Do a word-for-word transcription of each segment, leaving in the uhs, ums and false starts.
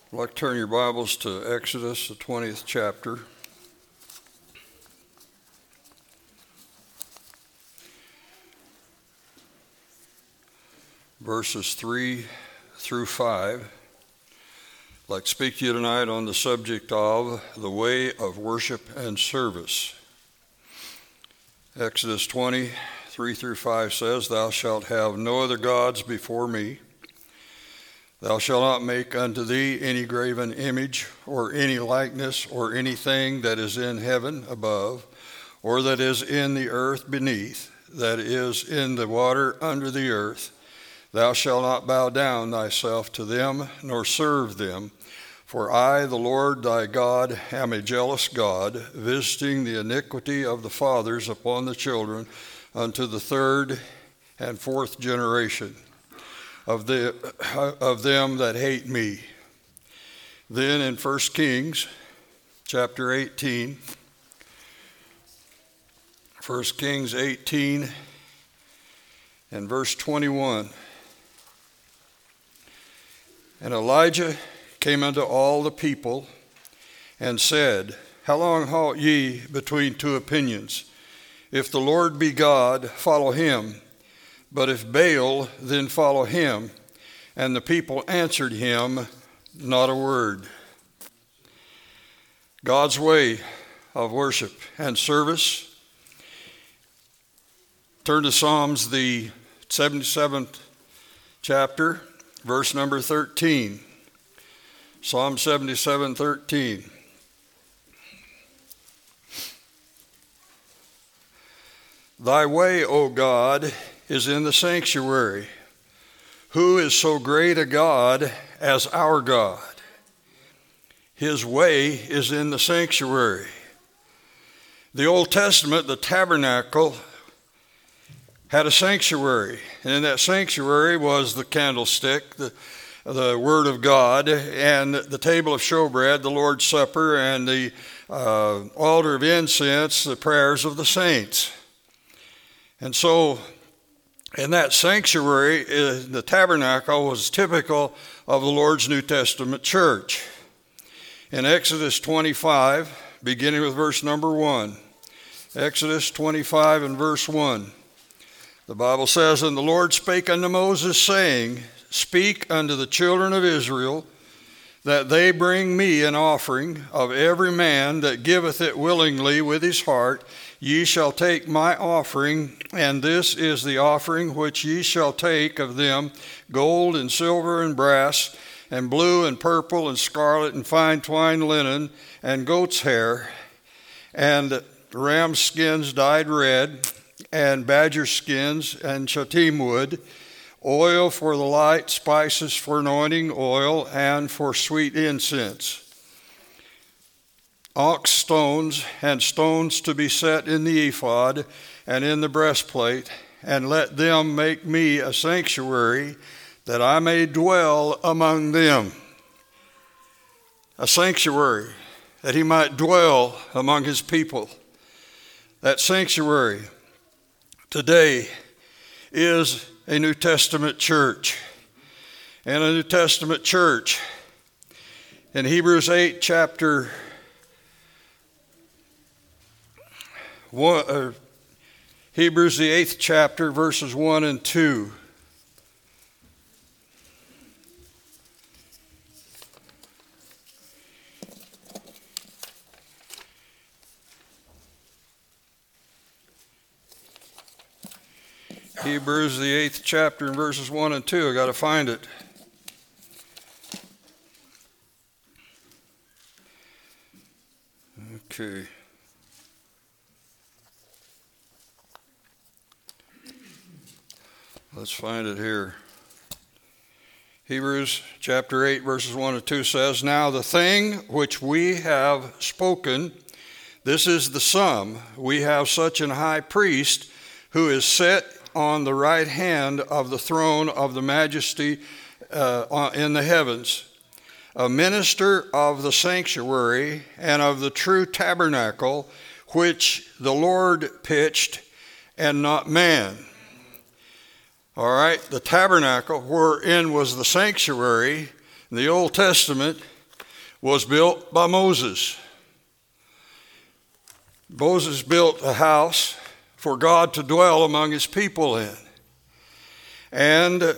I'd like to turn your Bibles to Exodus, the twentieth chapter. Verses three through five. I'd like to speak to you tonight on the subject of the way of worship and service. Exodus twenty, three through five says, "Thou shalt have no other gods before me. Thou shalt not make unto thee any graven image, or any likeness, or anything that is in heaven above, or that is in the earth beneath, that is in the water under the earth. Thou shalt not bow down thyself to them, nor serve them. For I, the Lord thy God, am a jealous God, visiting the iniquity of the fathers upon the children unto the third and fourth generation of the of them that hate me." Then in First Kings chapter eighteen, First Kings eighteen and verse twenty-one. "And Elijah came unto all the people and said, How long halt ye between two opinions? If the Lord be God, follow him. But if Baal, then follow him. And the people answered him not a word." God's way of worship and service. Turn to Psalms, the seventy-seventh chapter, verse number thirteen. Psalm seventy-seven, thirteen. "Thy way, O God, is in the sanctuary. Who is so great a God as our God? His way is in the sanctuary." The Old Testament, the tabernacle, had a sanctuary. And in that sanctuary was the candlestick, the, the Word of God, and the table of showbread, the Lord's Supper, and the uh, altar of incense, the prayers of the saints. And so, in that sanctuary, the tabernacle was typical of the Lord's New Testament church. In Exodus twenty-five, beginning with verse number one, Exodus twenty-five and verse one, the Bible says, "And the Lord spake unto Moses, saying, Speak unto the children of Israel, that they bring me an offering of every man that giveth it willingly with his heart. Ye shall take my offering, and this is the offering which ye shall take of them, gold and silver and brass, and blue and purple and scarlet and fine twined linen, and goat's hair, and ram skins dyed red, and badger skins, and shittim wood, oil for the light, spices for anointing oil, and for sweet incense. Ox stones, and stones to be set in the ephod and in the breastplate, and let them make me a sanctuary, that I may dwell among them." A sanctuary, that he might dwell among his people. That sanctuary today is a New Testament church. And a New Testament church, in Hebrews eight, chapter One, uh, Hebrews, the eighth chapter, verses one and two. Hebrews, the eighth chapter, and verses one and two. I got to find it. Okay. Let's find it here. Hebrews chapter eight, verses one and two says, "Now the thing which we have spoken, this is the sum. We have such an high priest who is set on the right hand of the throne of the majesty uh, in the heavens, a minister of the sanctuary and of the true tabernacle, which the Lord pitched, and not man." All right, the tabernacle wherein was the sanctuary in the Old Testament was built by Moses. Moses built a house for God to dwell among his people in. And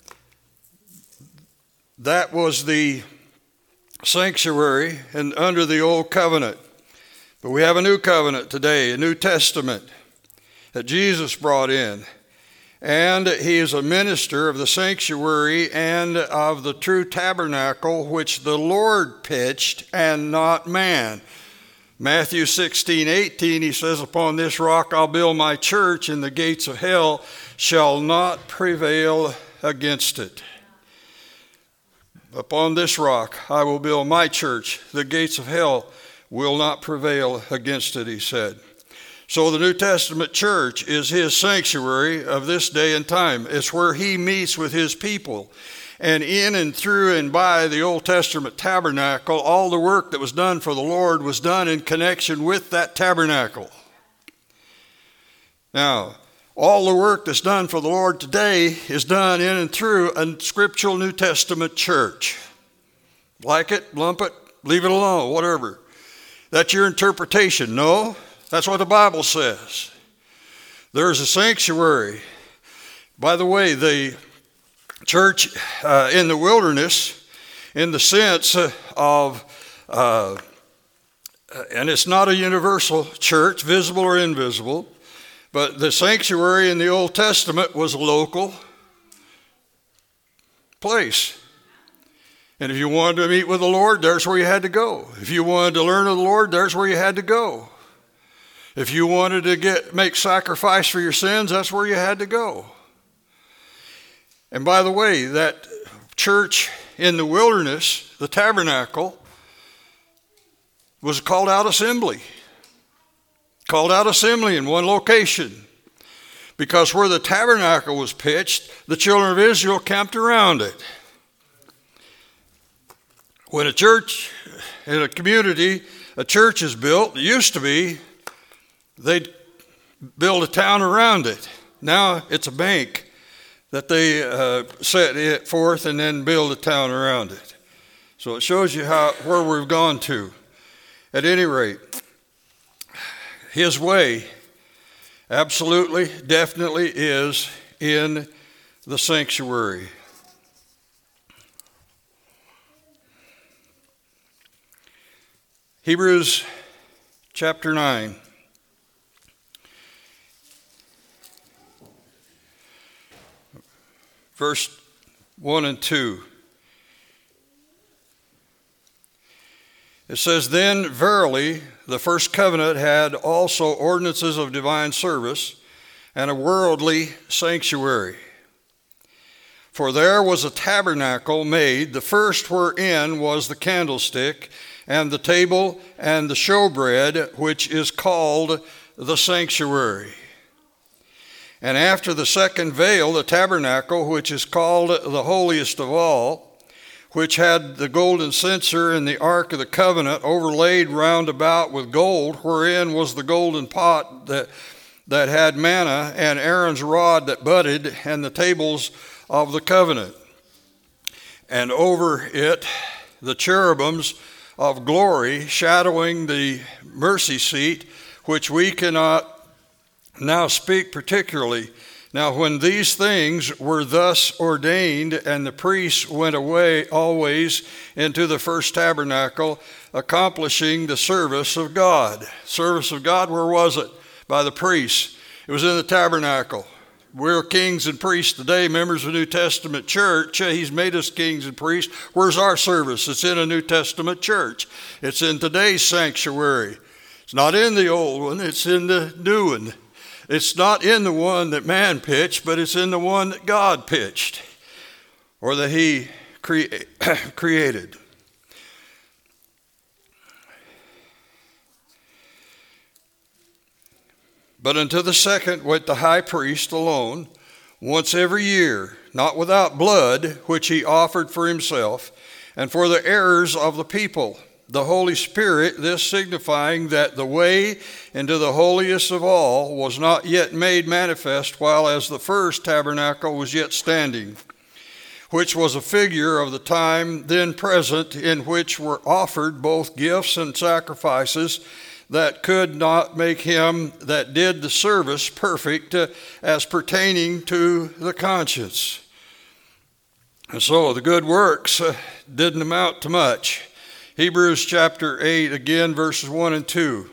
that was the sanctuary and under the old covenant. But we have a new covenant today, a New Testament that Jesus brought in. And he is a minister of the sanctuary and of the true tabernacle which the Lord pitched and not man. Matthew sixteen eighteen, he says, upon this rock I'll build my church, and the gates of hell shall not prevail against it. Upon this rock I will build my church. The gates of hell will not prevail against it, he said. So the New Testament church is his sanctuary of this day and time. It's where he meets with his people. And in and through and by the Old Testament tabernacle, all the work that was done for the Lord was done in connection with that tabernacle. Now, all the work that's done for the Lord today is done in and through a scriptural New Testament church. Like it, lump it, leave it alone, whatever. That's your interpretation. No, that's what the Bible says. There's a sanctuary. By the way, the church uh, in the wilderness, in the sense of, uh, and it's not a universal church, visible or invisible, but the sanctuary in the Old Testament was a local place. And if you wanted to meet with the Lord, there's where you had to go. If you wanted to learn of the Lord, there's where you had to go. If you wanted to get make sacrifice for your sins, that's where you had to go. And by the way, that church in the wilderness, the tabernacle, was a called out assembly. Called out assembly in one location. Because where the tabernacle was pitched, the children of Israel camped around it. When a church in a community, a church is built, it used to be, they'd build a town around it. Now it's a bank that they uh, set it forth and then build a town around it. So it shows you how where we've gone to. At any rate, his way absolutely, definitely is in the sanctuary. Hebrews chapter nine. Verse one and two. It says, then verily the first covenant had also ordinances of divine service and a worldly sanctuary. For there was a tabernacle made, the first wherein was the candlestick and the table and the showbread, which is called the sanctuary. And after the second veil, the tabernacle, which is called the holiest of all, which had the golden censer and the ark of the covenant overlaid round about with gold, wherein was the golden pot that, that had manna, and Aaron's rod that budded, and the tables of the covenant. And over it the cherubims of glory, shadowing the mercy seat, which we cannot now speak particularly. Now when these things were thus ordained, and the priests went away always into the first tabernacle, accomplishing the service of God. Service of God, where was it? By the priests. It was in the tabernacle. We're kings and priests today, members of the New Testament church. He's made us kings and priests. Where's our service? It's in a New Testament church. It's in today's sanctuary. It's not in the old one. It's in the new one. It's not in the one that man pitched, but it's in the one that God pitched, or that he cre- created. But unto the second went the high priest alone, once every year, not without blood, which he offered for himself, and for the errors of the people, the Holy Spirit, this signifying that the way into the holiest of all was not yet made manifest, while as the first tabernacle was yet standing. which was a figure of the time then present, in which were offered both gifts and sacrifices that could not make him that did the service perfect, uh, as pertaining to the conscience. And so the good works uh, didn't amount to much. Hebrews chapter eight, again, verses one and two.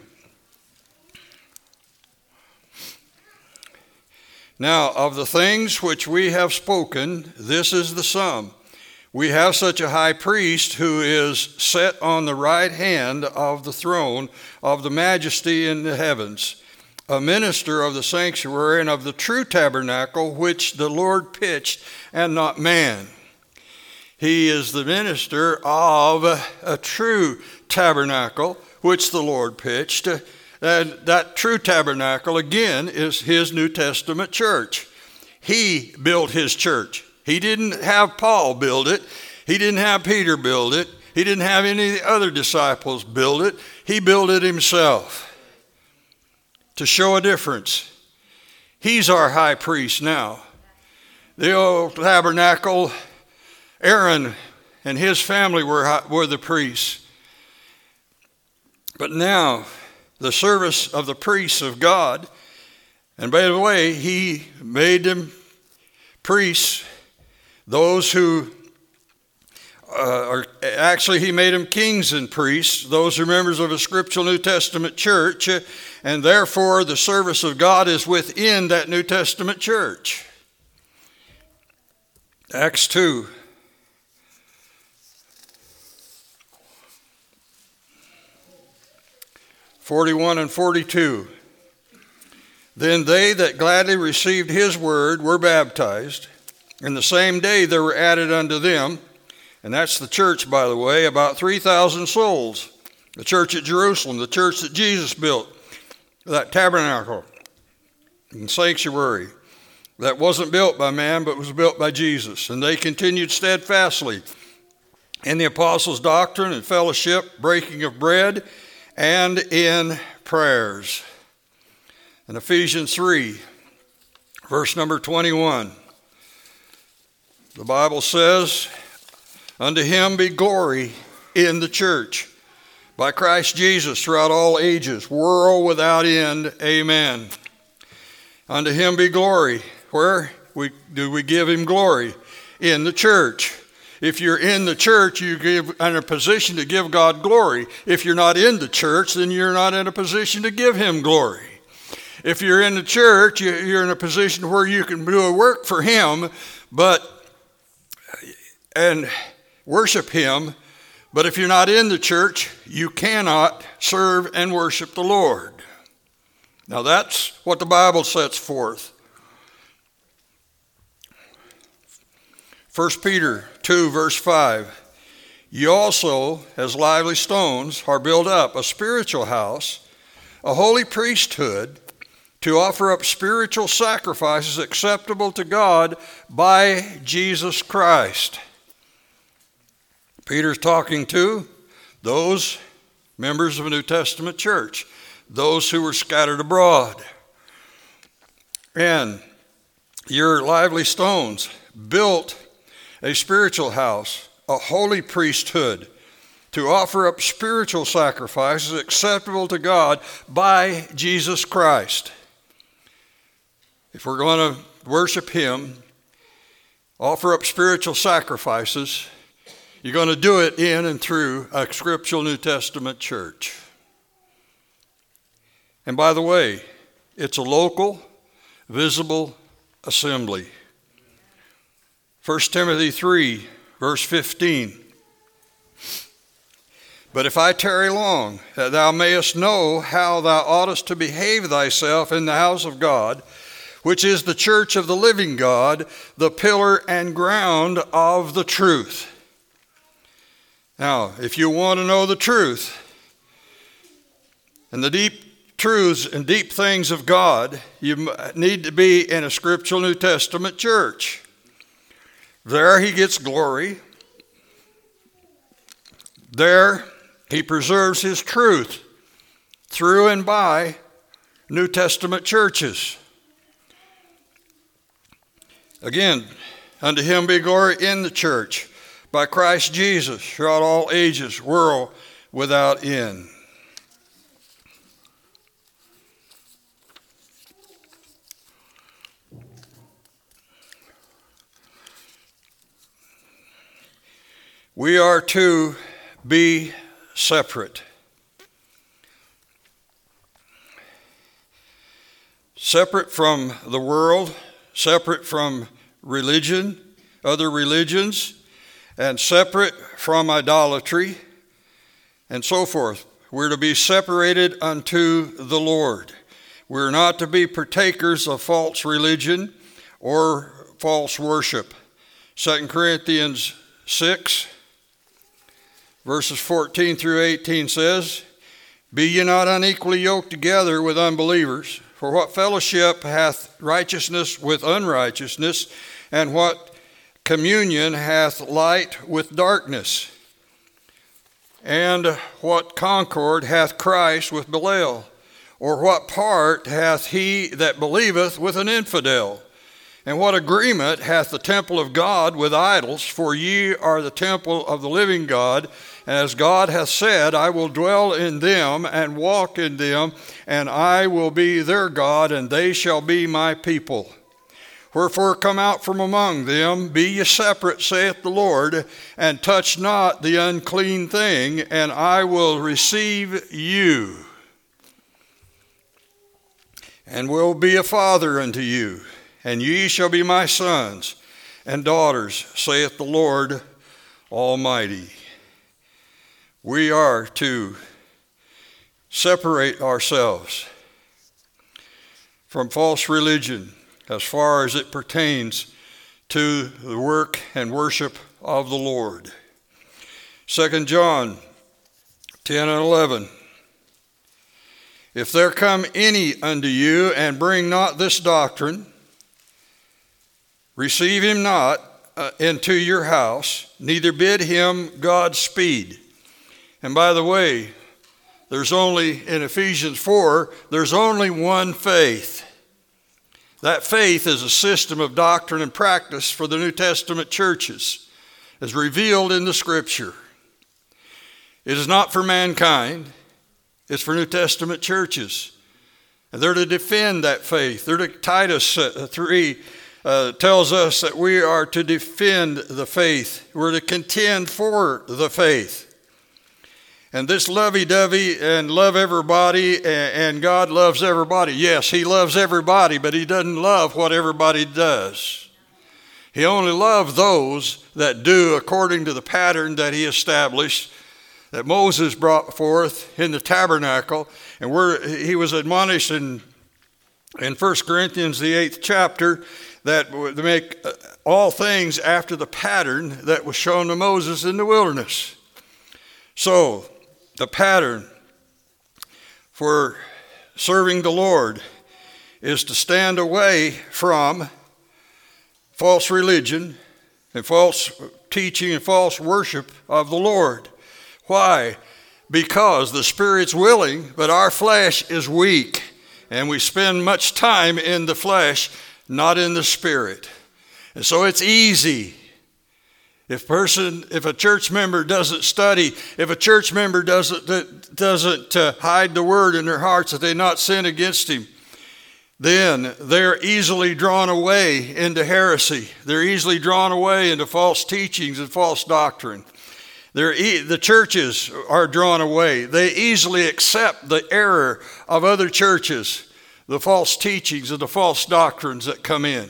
Now, of the things which we have spoken, this is the sum. We have such a high priest who is set on the right hand of the throne of the majesty in the heavens, a minister of the sanctuary and of the true tabernacle which the Lord pitched, and not man. He is the minister of a true tabernacle which the Lord pitched. And that true tabernacle, again, is his New Testament church. He built his church. He didn't have Paul build it. He didn't have Peter build it. He didn't have any of the other disciples build it. He built it himself to show a difference. He's our high priest now. The old tabernacle, Aaron and his family were, were the priests. But now, the service of the priests of God, and by the way, he made them priests, those who uh, are, actually he made them kings and priests, those who are members of a scriptural New Testament church, and therefore the service of God is within that New Testament church. Acts two. forty-one and forty-two. Then they that gladly received his word were baptized, and the same day there were added unto them, and that's the church, by the way, about three thousand souls. The church at Jerusalem, the church that Jesus built, that tabernacle and sanctuary that wasn't built by man but was built by Jesus. And they continued steadfastly in the apostles' doctrine and fellowship, breaking of bread, and in prayers. In Ephesians three, verse number twenty-one, the Bible says, unto him be glory in the church by Christ Jesus throughout all ages, world without end. Amen. Unto him be glory. Where we, do we give him glory? In the church. If you're in the church, you give in a position to give God glory. If you're not in the church, then you're not in a position to give him glory. If you're in the church, you're in a position where you can do a work for him, but and worship him. But if you're not in the church, you cannot serve and worship the Lord. Now that's what the Bible sets forth. First Peter two, verse five, ye also, as lively stones, are built up a spiritual house, a holy priesthood, to offer up spiritual sacrifices acceptable to God by Jesus Christ. Peter's talking to those members of a New Testament church, those who were scattered abroad. And your lively stones built a spiritual house, a holy priesthood, to offer up spiritual sacrifices acceptable to God by Jesus Christ. If we're going to worship him, offer up spiritual sacrifices, you're going to do it in and through a scriptural New Testament church. And by the way, it's a local, visible assembly. First Timothy three, verse fifteen. But if I tarry long, that thou mayest know how thou oughtest to behave thyself in the house of God, which is the church of the living God, the pillar and ground of the truth. Now, if you want to know the truth and the deep truths and deep things of God, you need to be in a scriptural New Testament church. There he gets glory. There he preserves his truth through and by New Testament churches. Again, Unto him be glory in the church by Christ Jesus throughout all ages, world without end. We are to be separate. Separate from the world, separate from religion, other religions, and separate from idolatry, and so forth. We're to be separated unto the Lord. We're not to be partakers of false religion or false worship. Second Corinthians six, verses fourteen through eighteen says, Be ye not unequally yoked together with unbelievers, for what fellowship hath righteousness with unrighteousness, and what communion hath light with darkness? And what concord hath Christ with Belial? Or what part hath he that believeth with an infidel? And what agreement hath the temple of God with idols? For ye are the temple of the living God. As God hath said, I will dwell in them and walk in them, and I will be their God, and they shall be my people. Wherefore come out from among them, be ye separate, saith the Lord, and touch not the unclean thing, and I will receive you, and will be a father unto you, and ye shall be my sons and daughters, saith the Lord Almighty. We are to separate ourselves from false religion as far as it pertains to the work and worship of the Lord. Second John ten and eleven. If there come any unto you and bring not this doctrine, receive him not uh, into your house, neither bid him Godspeed. And by the way, there's only, in Ephesians four, there's only one faith. That faith is a system of doctrine and practice for the New Testament churches, as revealed in the Scripture. It is not for mankind, it's for New Testament churches. And they're to defend that faith. They're to, Titus three uh, tells us that we are to defend the faith. We're to contend for the faith. And this lovey-dovey and love everybody and God loves everybody. Yes, he loves everybody, but he doesn't love what everybody does. He only loves those that do according to the pattern that he established, that Moses brought forth in the tabernacle. And where he was admonished in, in First Corinthians, the eighth chapter, that to make all things after the pattern that was shown to Moses in the wilderness. So, the pattern for serving the Lord is to stand away from false religion and false teaching and false worship of the Lord. Why? Because the Spirit's willing, but our flesh is weak, and we spend much time in the flesh, not in the Spirit. And so it's easy. If person, if a church member doesn't study, if a church member doesn't doesn't uh, hide the word in their hearts that they not sin against him, then they're easily drawn away into heresy. They're easily drawn away into false teachings and false doctrine. They're e- the churches are drawn away. They easily accept the error of other churches, the false teachings and the false doctrines that come in.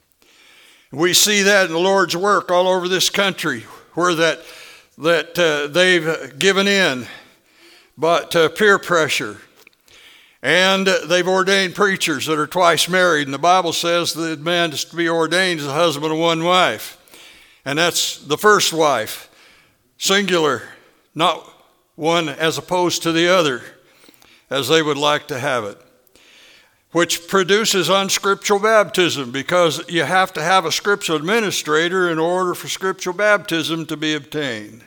We see that in the Lord's work all over this country, where that that uh, they've given in, but uh, peer pressure, and they've ordained preachers that are twice married. And the Bible says that man is to be ordained as a husband of one wife, and that's the first wife, singular, not one as opposed to the other, as they would like to have it, which produces unscriptural baptism, because you have to have a scriptural administrator in order for scriptural baptism to be obtained.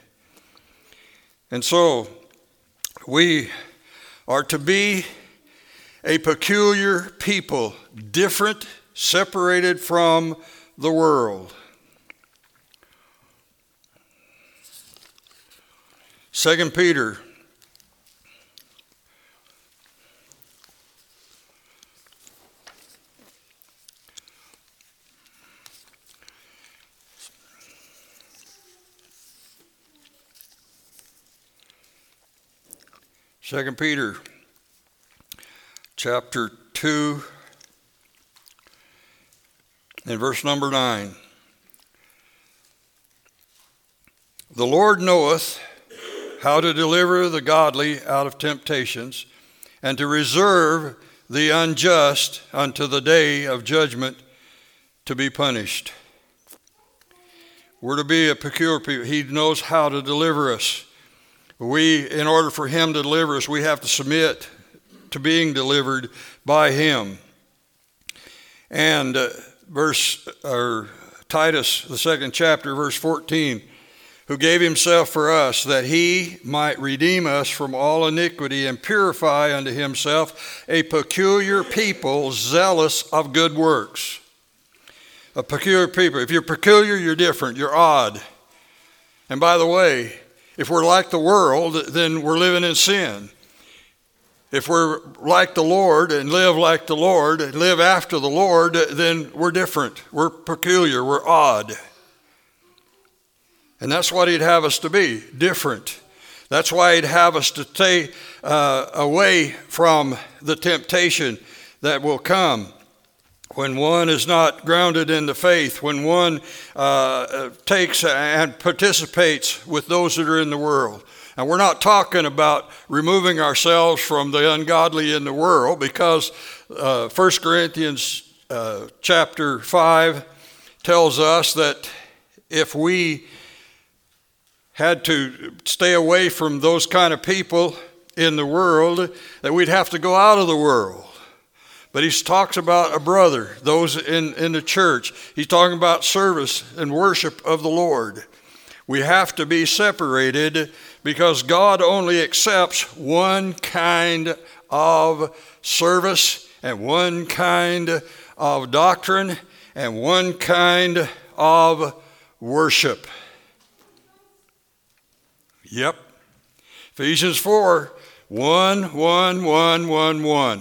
And so we are to be a peculiar people, different, separated from the world. Second Peter Second Peter chapter two and verse number nine. The Lord knoweth how to deliver the godly out of temptations, and to reserve the unjust unto the day of judgment to be punished. We're to be a peculiar people. He knows how to deliver us. We, in order for him to deliver us, we have to submit to being delivered by him. And uh, verse or Titus, the second chapter, verse fourteen, who gave himself for us, that he might redeem us from all iniquity and purify unto himself a peculiar people, zealous of good works. A peculiar people. If you're peculiar, you're different, you're odd. And by the way, if we're like the world, then we're living in sin. If we're like the Lord and live like the Lord and live after the Lord, then we're different. We're peculiar. We're odd. And that's what he'd have us to be, different. That's why he'd have us to stay uh, away from the temptation that will come. When one is not grounded in the faith, when one uh, takes and participates with those that are in the world. And we're not talking about removing ourselves from the ungodly in the world, because uh, First Corinthians uh, chapter five tells us that if we had to stay away from those kind of people in the world, that we'd have to go out of the world. But he talks about a brother, those in, in the church. He's talking about service and worship of the Lord. We have to be separated because God only accepts one kind of service and one kind of doctrine and one kind of worship. Yep. Ephesians four, one, one, one, one, one.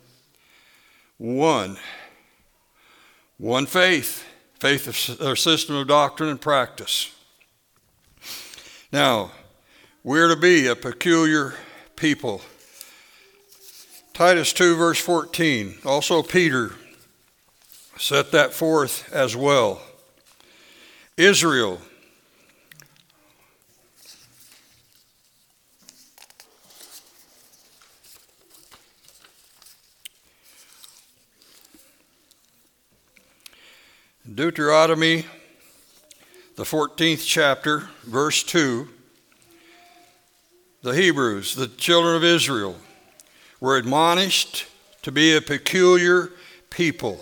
One. One faith. Faith or system of doctrine and practice. Now, we're to be a peculiar people. Titus two, verse fourteen. Also Peter set that forth as well. Israel. Deuteronomy, the fourteenth chapter, verse two, the Hebrews, the children of Israel, were admonished to be a peculiar people.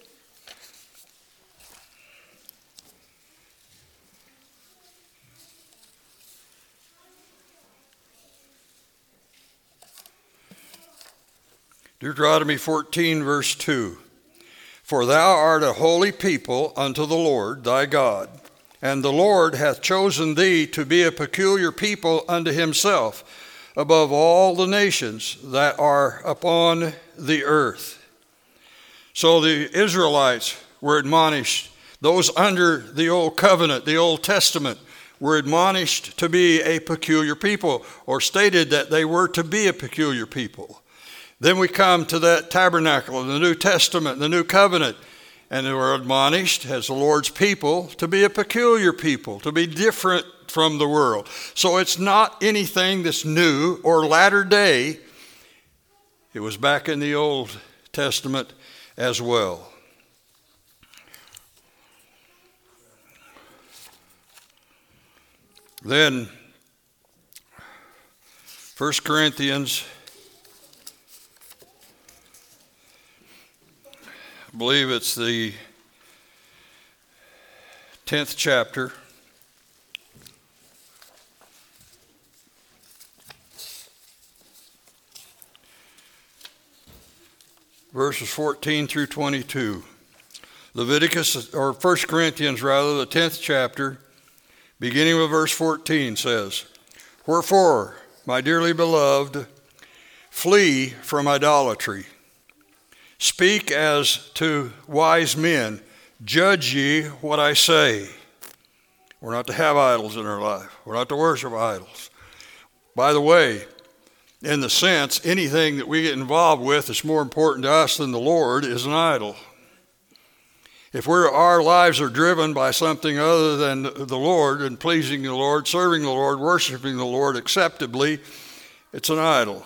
Deuteronomy fourteen, verse two. For thou art a holy people unto the Lord thy God, and the Lord hath chosen thee to be a peculiar people unto himself, above all the nations that are upon the earth. So the Israelites were admonished, those under the old covenant, the Old Testament, were admonished to be a peculiar people, or stated that they were to be a peculiar people. Then we come to that tabernacle in the New Testament, the New Covenant, and they were admonished as the Lord's people to be a peculiar people, to be different from the world. So it's not anything that's new or latter day. It was back in the Old Testament as well. Then, First Corinthians, I believe it's the tenth chapter. Verses fourteen through twenty-two. Leviticus, or First Corinthians rather, the tenth chapter, beginning with verse fourteen says, Wherefore, my dearly beloved, flee from idolatry. Speak as to wise men. Judge ye what I say. We're not to have idols in our life. We're not to worship idols. By the way, in the sense, anything that we get involved with that's more important to us than the Lord is an idol. If we're, our lives are driven by something other than the Lord and pleasing the Lord, serving the Lord, worshiping the Lord acceptably, it's an idol.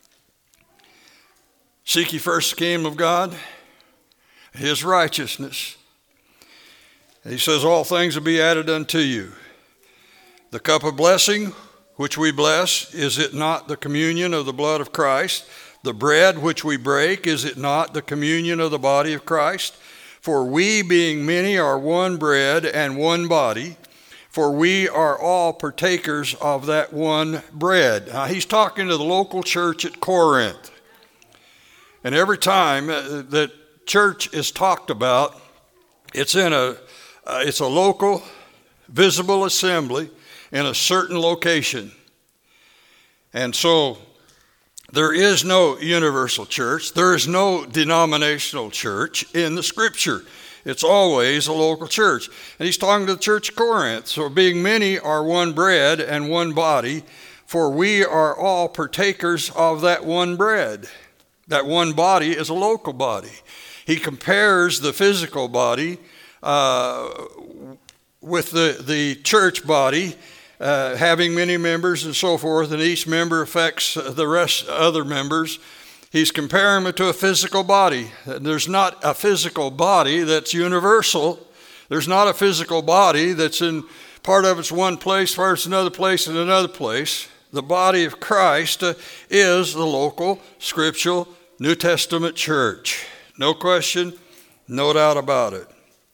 Seek ye first the kingdom of God, his righteousness. And he says, all things will be added unto you. The cup of blessing, which we bless, is it not the communion of the blood of Christ? The bread which we break, is it not the communion of the body of Christ? For we, being many, are one bread and one body, for we are all partakers of that one bread. Now, he's talking to the local church at Corinth. And every time that church is talked about, it's in a, uh, it's a local, visible assembly in a certain location. And so there is no universal church. There is no denominational church in the Scripture. It's always a local church. And he's talking to the church of Corinth. So being many are one bread and one body, for we are all partakers of that one bread. That one body is a local body. He compares the physical body uh, with the, the church body, Uh, having many members and so forth, and each member affects the rest other members. He's comparing it to a physical body. There's not a physical body that's universal. There's not a physical body that's in part of it's one place, part of it's another place, and another place. The body of Christ uh, is the local, scriptural, New Testament church. No question, no doubt about it.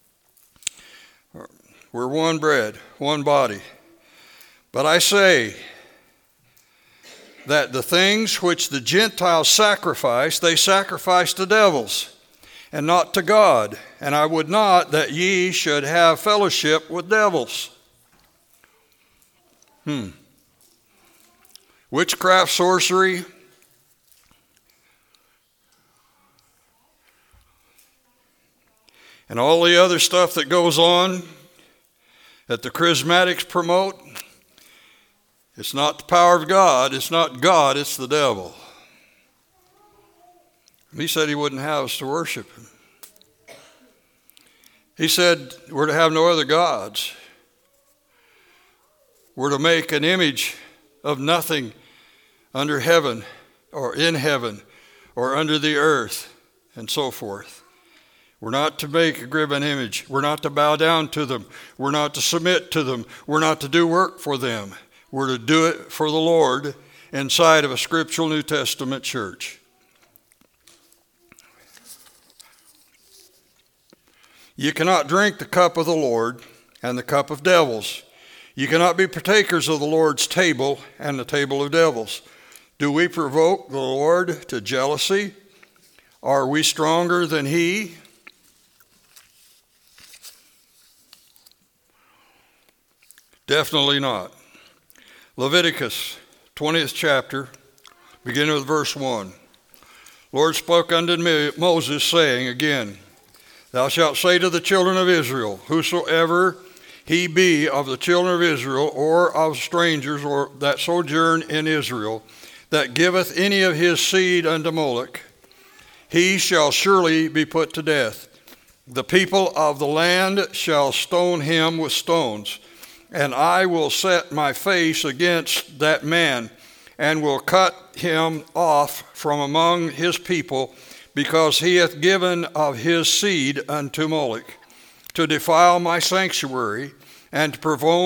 We're one bread, one body. But I say that the things which the Gentiles sacrifice, they sacrifice to devils, and not to God. And I would not that ye should have fellowship with devils. Hmm. Witchcraft, sorcery, and all the other stuff that goes on that the charismatics promote. It's not the power of God. It's not God. It's the devil. He said he wouldn't have us to worship him. He said we're to have no other gods. We're to make an image of nothing under heaven or in heaven or under the earth and so forth. We're not to make a graven image. We're not to bow down to them. We're not to submit to them. We're not to do work for them. We're to do it for the Lord inside of a scriptural New Testament church. You cannot drink the cup of the Lord and the cup of devils. You cannot be partakers of the Lord's table and the table of devils. Do we provoke the Lord to jealousy? Are we stronger than he? Definitely not. Leviticus, twentieth chapter, beginning with verse one. Lord spoke unto Moses, saying again, Thou shalt say to the children of Israel, whosoever he be of the children of Israel, or of strangers, or that sojourn in Israel, that giveth any of his seed unto Moloch, he shall surely be put to death. The people of the land shall stone him with stones. And I will set my face against that man, and will cut him off from among his people, because he hath given of his seed unto Moloch, to defile my sanctuary, and to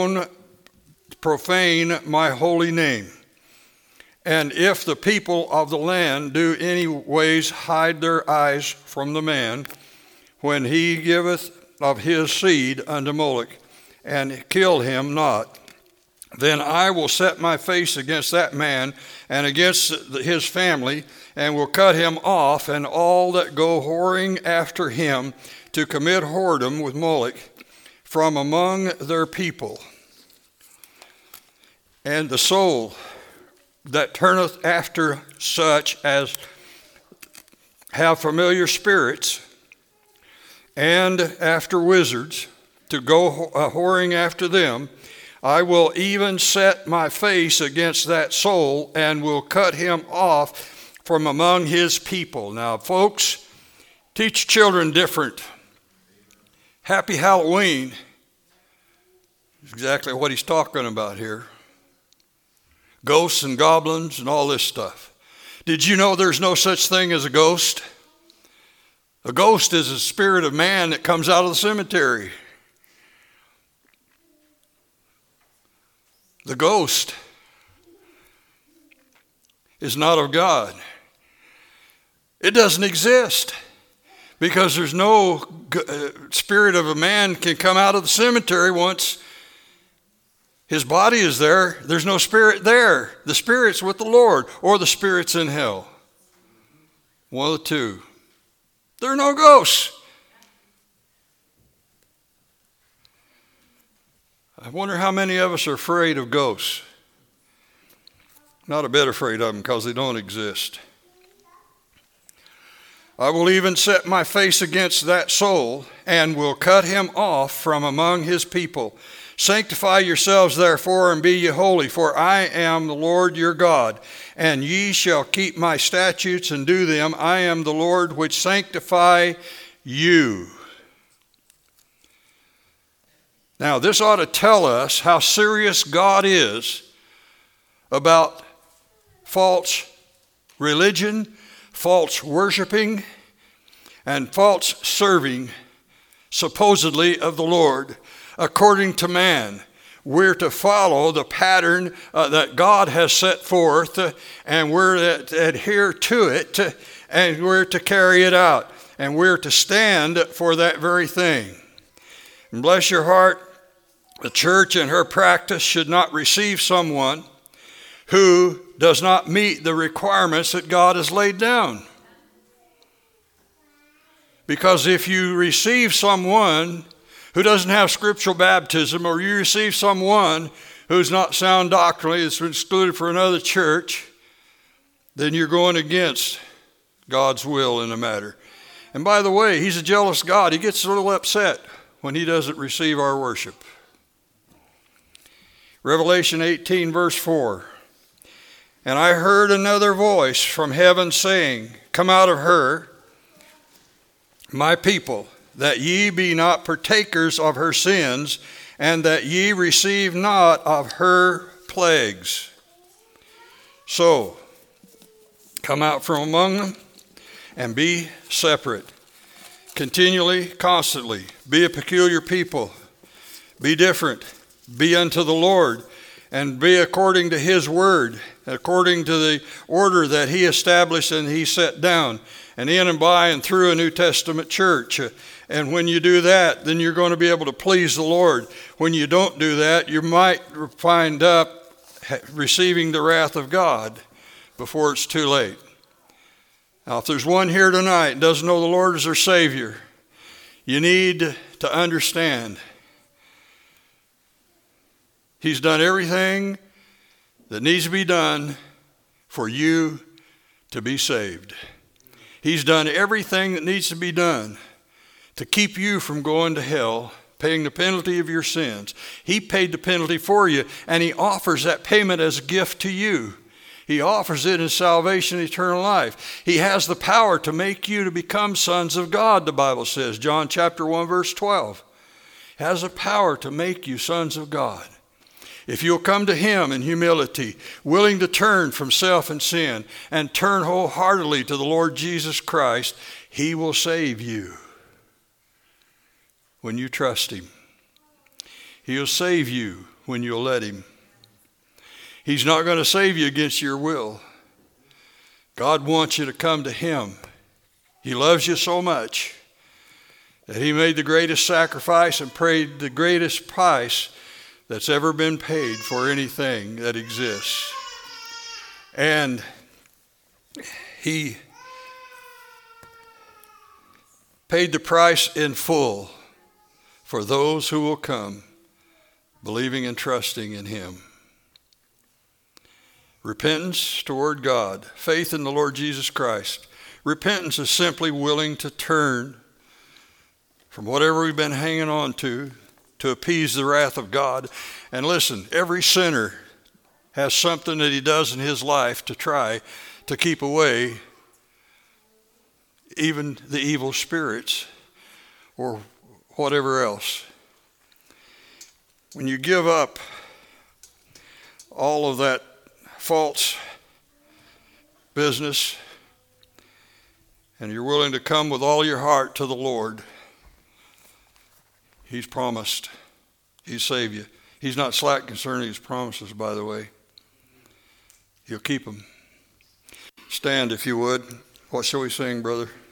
profane my holy name. And if the people of the land do any ways hide their eyes from the man, when he giveth of his seed unto Moloch, and kill him not, then I will set my face against that man and against his family, and will cut him off, and all that go whoring after him to commit whoredom with Moloch from among their people. And the soul that turneth after such as have familiar spirits, and after wizards, to go a whoring after them, I will even set my face against that soul, and will cut him off from among his people. Now, folks, teach children different. Happy Halloween is exactly what he's talking about here. Ghosts and goblins and all this stuff. Did you know there's no such thing as a ghost? A ghost is a spirit of man that comes out of the cemetery. The ghost is not of God. It doesn't exist because there's no uh, spirit of a man can come out of the cemetery once his body is there. There's no spirit there. The spirit's with the Lord, or the spirit's in hell. One of the two. There are no ghosts. I wonder how many of us are afraid of ghosts. Not a bit afraid of them because they don't exist. I will even set my face against that soul, and will cut him off from among his people. Sanctify yourselves therefore, and be ye holy, for I am the Lord your God. And ye shall keep my statutes and do them. I am the Lord which sanctify you. Now, this ought to tell us how serious God is about false religion, false worshiping, and false serving, supposedly of the Lord. According to man, we're to follow the pattern uh, that God has set forth, uh, and we're to adhere to it, uh, and we're to carry it out, and we're to stand for that very thing. And bless your heart, the church in her practice should not receive someone who does not meet the requirements that God has laid down. Because if you receive someone who doesn't have scriptural baptism, or you receive someone who's not sound doctrinally, that's been excluded for another church, then you're going against God's will in the matter. And by the way, he's a jealous God. He gets a little upset when he doesn't receive our worship. Revelation eighteen, verse four. And I heard another voice from heaven saying, Come out of her, my people, that ye be not partakers of her sins, and that ye receive not of her plagues. So, come out from among them, and be separate. Continually, constantly, be a peculiar people. Be different. Be unto the Lord, and be according to his word, according to the order that he established and he set down, and in and by and through a New Testament church. And when you do that, then you're going to be able to please the Lord. When you don't do that, you might find up receiving the wrath of God before it's too late. Now, if there's one here tonight and doesn't know the Lord as their Savior, you need to understand He's done everything that needs to be done for you to be saved. He's done everything that needs to be done to keep you from going to hell, paying the penalty of your sins. He paid the penalty for you, and he offers that payment as a gift to you. He offers it in salvation, eternal life. He has the power to make you to become sons of God, the Bible says, John chapter one, verse twelve. He has the power to make you sons of God. If you'll come to him in humility, willing to turn from self and sin, and turn wholeheartedly to the Lord Jesus Christ, he will save you when you trust him. He'll save you when you'll let him. He's not going to save you against your will. God wants you to come to him. He loves you so much that he made the greatest sacrifice and paid the greatest price that's ever been paid for anything that exists. And he paid the price in full for those who will come, believing and trusting in him. Repentance toward God, faith in the Lord Jesus Christ. Repentance is simply willing to turn from whatever we've been hanging on to to appease the wrath of God. And listen, every sinner has something that he does in his life to try to keep away even the evil spirits or whatever else. When you give up all of that false business and you're willing to come with all your heart to the Lord, He's promised He'll save you. He's not slack concerning His promises, by the way. He'll keep them. Stand, if you would. What shall we sing, brother?